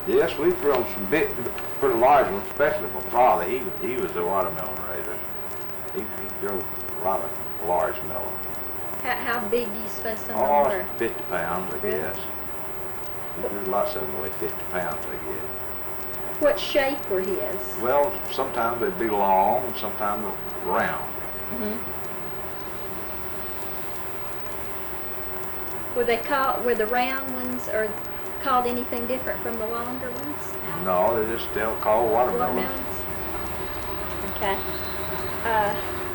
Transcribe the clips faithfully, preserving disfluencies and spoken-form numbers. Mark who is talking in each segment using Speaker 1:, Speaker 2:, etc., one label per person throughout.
Speaker 1: Yes, we've grown some big, pretty large ones, especially my father. He he was a watermelon raiser. He, he grew a lot of large melons.
Speaker 2: How, how big do you suppose some of
Speaker 1: Oh,
Speaker 2: them were?
Speaker 1: fifty pounds, I
Speaker 2: Really?
Speaker 1: guess. There's lots of them weigh fifty pounds, I guess.
Speaker 2: What shape were his?
Speaker 1: Well, sometimes they'd be long, sometimes round.
Speaker 2: Mm-hmm. Were they called, were the round ones or called anything different from the longer ones?
Speaker 1: No, they're just still called watermelons.
Speaker 2: Watermelons? Okay. Uh,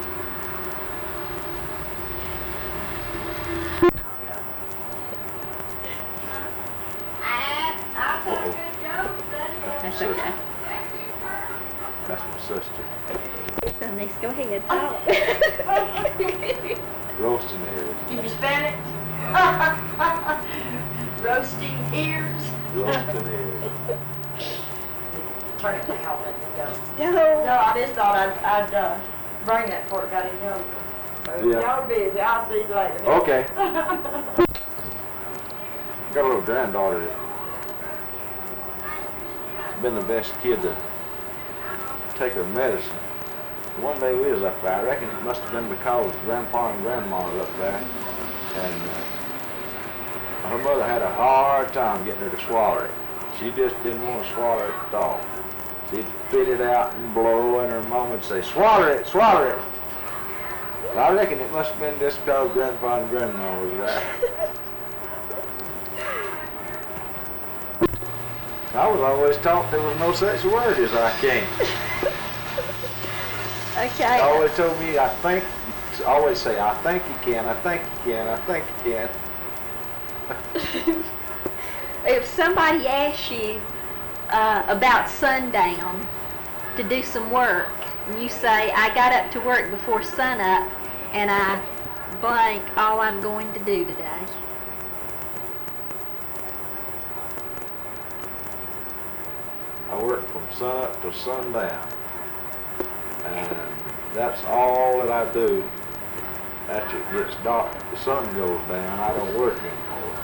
Speaker 1: Uh-oh.
Speaker 2: that's
Speaker 1: Sister.
Speaker 2: okay.
Speaker 1: That's my sister.
Speaker 2: So nice. Go ahead, talk.
Speaker 1: Roasting ears.
Speaker 3: You Hispanic? Roasting ears?
Speaker 1: Roasting ears.
Speaker 3: Turn it down, let me go.
Speaker 2: No.
Speaker 3: No, I just thought I'd, I'd uh, bring that before it got any younger. So if
Speaker 1: Yeah.
Speaker 3: y'all are busy, I'll see you later.
Speaker 1: Okay. Got a little granddaughter that's been the best kid to take her medicine. One day we was up there, I reckon it must have been because Grandpa and Grandma was up there, and uh, her mother had a hard time getting her to swallow it. She just didn't want to swallow it at all. She'd spit it out and blow, and her mom would say, "Swallow it, swallow it." Well, I reckon it must have been just because Grandpa and Grandma was there. I was always taught there was no such word as I can't.
Speaker 2: Okay.
Speaker 1: They always told me, I think, always say, I think you can, I think you can, I think you can.
Speaker 2: If somebody asks you uh, about sundown to do some work, and you say, I got up to work before sunup, and I blank all I'm going to do today.
Speaker 1: I work from sunup to sundown. And that's all that I do. After it gets dark, the sun goes down, I don't work anymore.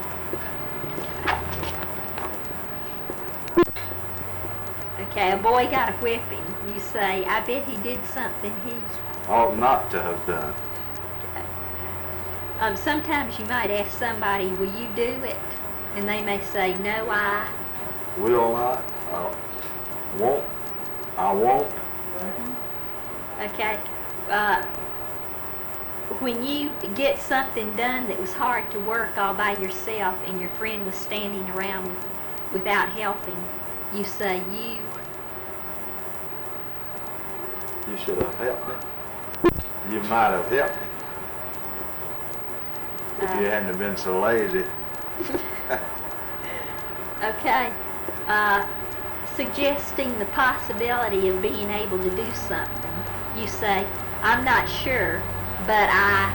Speaker 2: Okay, a boy got a whipping. You say, I bet he did something he...
Speaker 1: Ought not to have done.
Speaker 2: Um, sometimes you might ask somebody, will you do it? And they may say, no, I...
Speaker 1: Will not, I won't, I won't.
Speaker 2: Mm-hmm. Okay. Uh, when you get something done that was hard to work all by yourself and your friend was standing around without helping, you say, you...
Speaker 1: You should have helped me. You might have helped me. If you
Speaker 2: Uh,
Speaker 1: hadn't have been so lazy.
Speaker 2: Okay. Uh, suggesting the possibility of being able to do something. You say, I'm not sure, but I...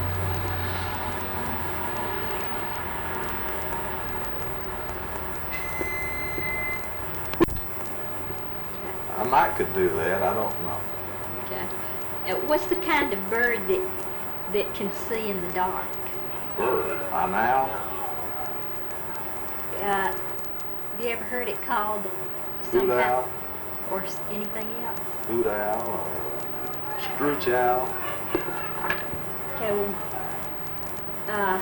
Speaker 1: I might could do that, I don't know.
Speaker 2: Okay. Uh, what's the kind of bird that that can see in the dark?
Speaker 1: Bird, an owl?
Speaker 2: Uh, have you ever heard it called some
Speaker 1: Hoot
Speaker 2: kind
Speaker 1: owl?
Speaker 2: or s- anything else?
Speaker 1: Hoot owl, or scrooch owl?
Speaker 2: Okay, well, uh,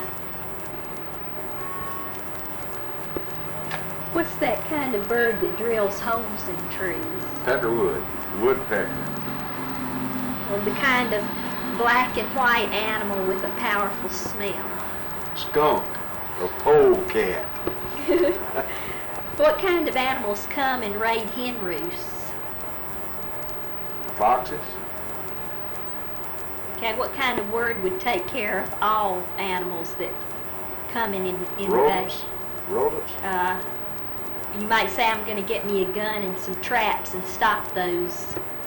Speaker 2: what's that kind of bird that drills holes in trees?
Speaker 1: Peckerwood, woodpecker.
Speaker 2: Well, the kind of black and white animal with a powerful smell.
Speaker 1: Skunk, or polecat.
Speaker 2: What kind of animals come and raid hen roosts?
Speaker 1: Foxes,
Speaker 2: Okay, what kind of word would take care of all animals that come in, in
Speaker 1: rodents,
Speaker 2: invade?
Speaker 1: rodents,
Speaker 2: Uh, you might say, I'm going to get me a gun and some traps and stop those